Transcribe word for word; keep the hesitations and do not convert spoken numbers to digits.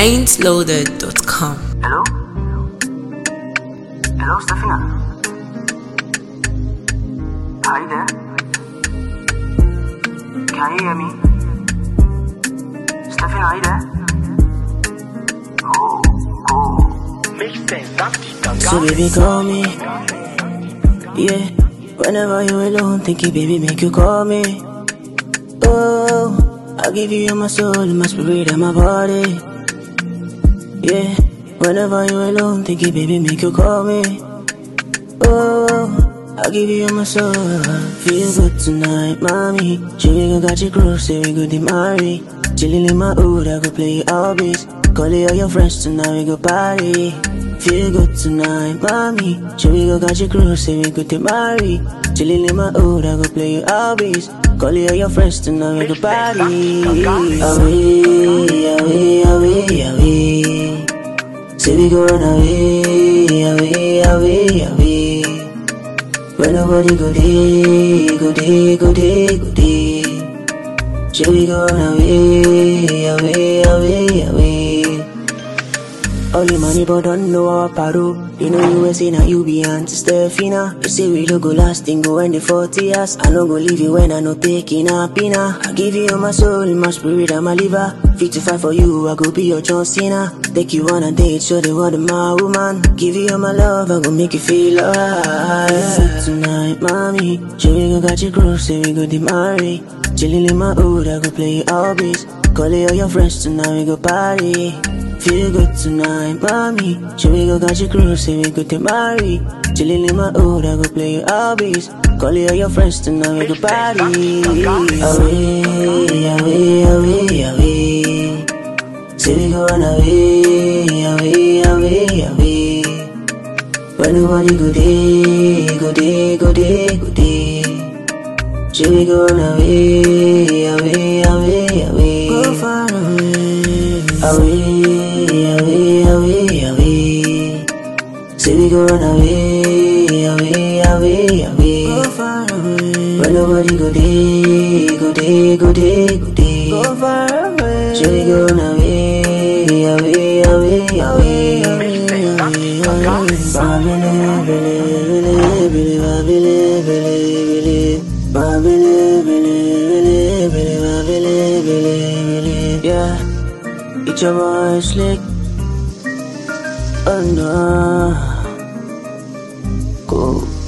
ain't loaded dot com. Hello? Hello, Stefina? Are you there? Can you hear me? Stefina, are you there? Oh, oh. Makes sense, that's So baby, call me. Yeah, whenever you're alone, thinking baby, make you call me. Oh, I'll give you my soul, my spirit and my body. Yeah, whenever you're alone, thinking baby, make you call me. Oh, I'll give you my soul. Feel good tonight, mommy. Sure we gon' got you close, say we go to marry. Chillin' in my hood, I go play all beats. Call all your friends tonight, we go party. Feel good tonight, mommy. Sure we gon' got you close, say we go to marry. Chillin' in my hood, I go play all beats. Call all your friends tonight, we go party. Away, away, away, away. Say we go run away, away, away, away. When nobody go day, go day, go day, go day. Say we go run away, away, away, away. All the money but don't know our paro. You know you say now you be Auntie Stefina. You say we don't go lasting, go when the forty years. I no go leave you when I no taking a pina. I give you my soul, my spirit and my liver. Fit to fight for you, I go be your John Cena. Take you on a date, show the world my woman. Give you my love, I go make you feel alright. Tonight, mommy, sure we gon' got you close, say we go to marry. Chillin' in my hood, I go play all beats. Call all your friends tonight, we go party. Feel good tonight, mommy. Sure we go got you close, say we go to marry. Chillin' in my hood, I go play all beats. Call all your friends tonight, we go party. Away, away, away, away. Say we go on away, away, away, away. When nobody go day, go day, go day, go day. Say we go on away, away, away, away. Go far away, away, away, away, away. Say we go run away, away, away, away. Go far away. When nobody go day, go day, go day, go day. Go far away. Say we go run away, away, away, away, away. Babile, bile, bile, babile, bile, bile. Babile, bile, bile, bile, babile, bile, bile. Yeah. It's your boy Slick. Oh no. Cool.